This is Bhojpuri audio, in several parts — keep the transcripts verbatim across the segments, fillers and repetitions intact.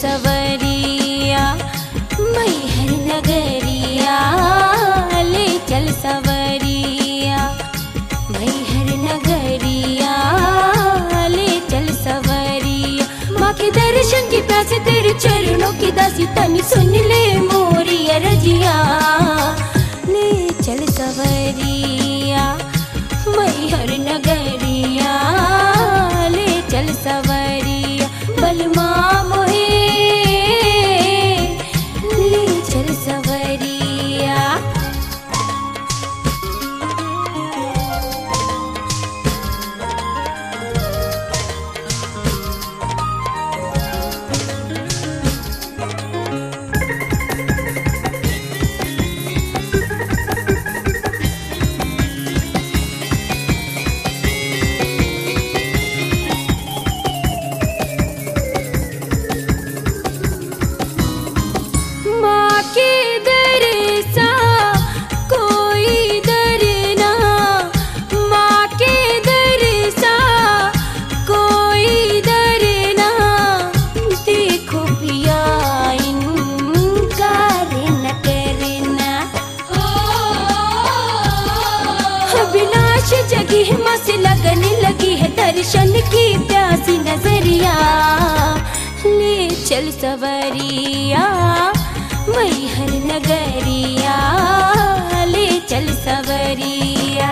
सवरिया मैहर नगरिया, ले चल सवरिया मैहर नगरिया, ले चल सवरिया। माँ के दर्शन की प्यासे तेरे चरणों की दासी, तनी सुन ले मोरी अरजिया, ले चल सवरिया मैहर नगरिया, ले चल सवरिया। बलमा मोहे ले चल सवरिया। जगी है माँ से लगने लगी है दर्शन की प्यासी नजरिया, ले चल सवरिया मैहर नगरिया, ले चल सवरिया।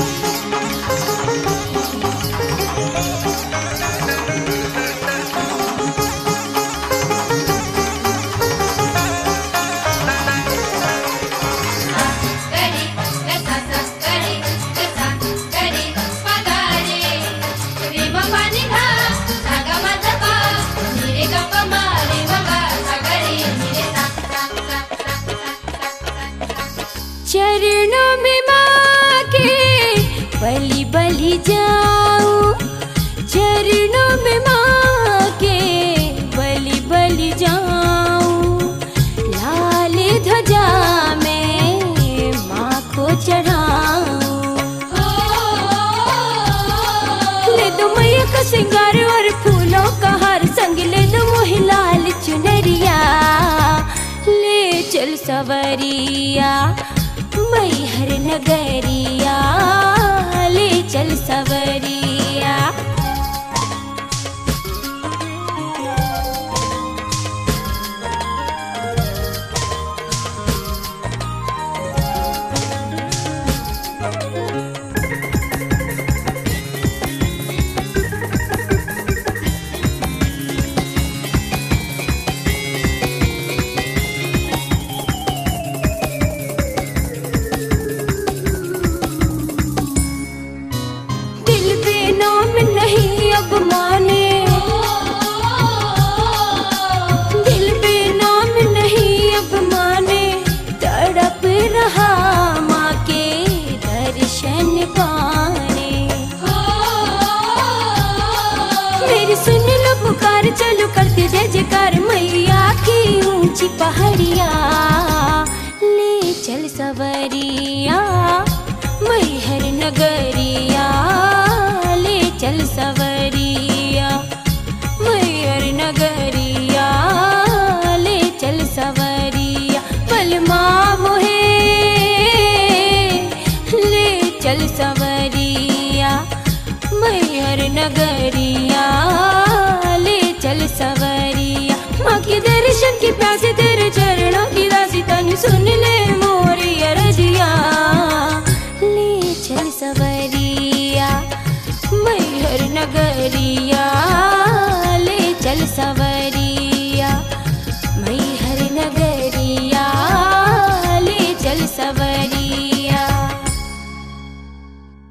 चरणों में माँ के बलि बलि जाऊं, चरणों में माँ के बलि बलि जाऊं, लाल ध्वजा में माँ को चढ़ाऊं। ले दो मैया का श्रृंगार और फूलों का हार, संग ले दो मोहि लाल चुनरिया, ले चल सवरिया मैहर नगरिया, ले चल सवरिया। नहीं अब माने दिल पे नाम नहीं अब माने, तड़प रहा माँ के दर्शन पाने। मेरी सुन लो पुकार, चलो करते जय जयकार मैया की ऊंची पहाड़िया, ले चल सवरिया मैहर नगरिया, चल सवरिया मैहर नगरिया, ले चल सवरिया। बलमा मोहे ले चल सवरिया मैहर नगरिया, ले चल सवरिया। माँ के दर्शन की प्यासे तेरे चरणों की दासी, तनी सुन ले मोर